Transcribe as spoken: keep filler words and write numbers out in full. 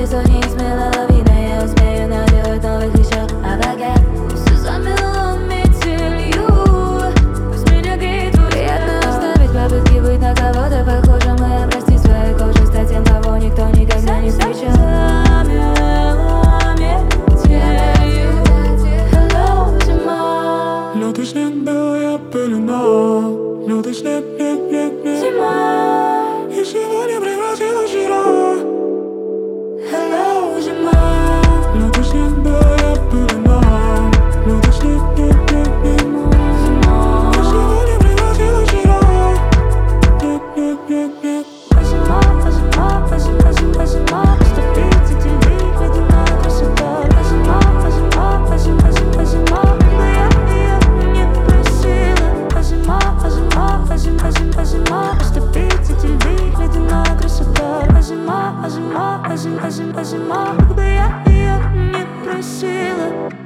лицо неизменно лавина. Я успею наделать новых еще авангард. Все замело метелью, пусть меня греет твой приятно оставить попытки быть на кого-то похожим и обрасти своей кожей, стать тем, кого никто никогда не встречал. Лютый снег, белая пелена, лютый снег, нет, нет, нет. Зима, И сегодня превратилась в жара. hello, зима. Лютый снег, белая пелена, лютый снег, нет, нет, нет. Зима, И сегодня превратилась в жара. Нет, нет, нет, нет. зима, зима, зима, зима, зима. Ступить за телей, ледяная красота. Зима, зима, зима, зима, зима. Но я ее не просила. Зима, зима, зима, зима, зима. Ступить за телей, ледяная красота. Зима, зима, зима, зима, зима. Когда я ее не просила.